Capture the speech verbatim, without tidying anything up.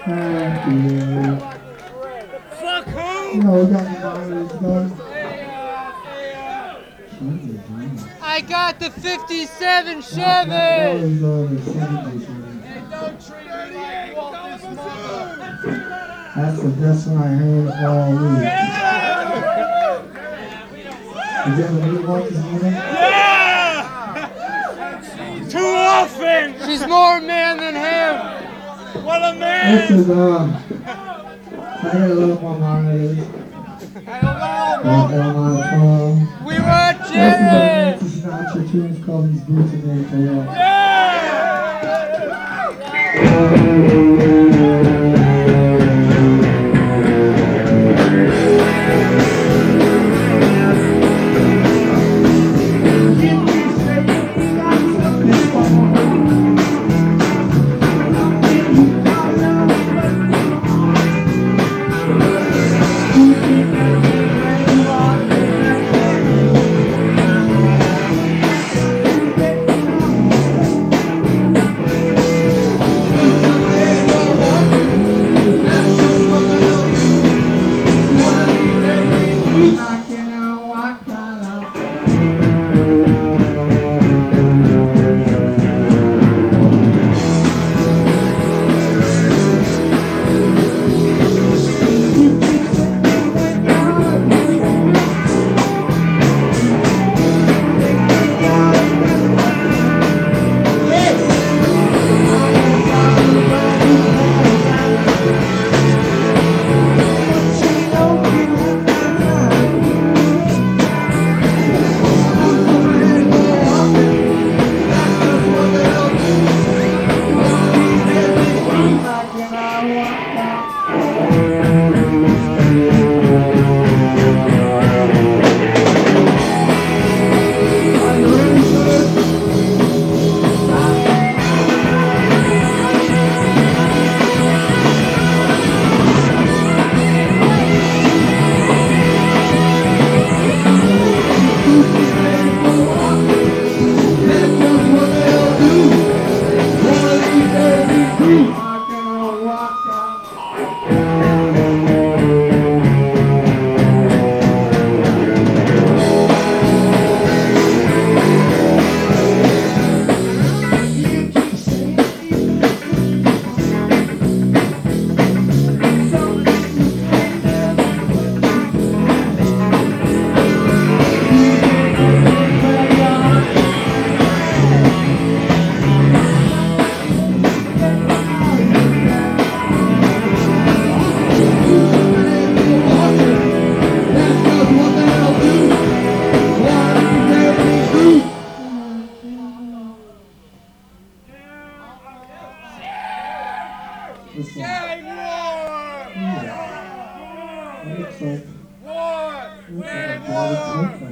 Thank you. Fuck who? You know, we got any monitors going? I got the fifty-seven That, that, that Chevy! was uh, the seventy Chevy. Hey, don't treat me like Walter's mother! That's the best one I heard all week. Did you ever meet Walter's mother? Yeah! Too often! She's more man than him! What a man! This is, um, I got a little more monitors. Hello, Um, we were This is a Jerry! Nancy Sinatra tune. It's called These Boots Are Made for Love. Gang war! It looks like, War! it looks like Man, a bloody war! tank.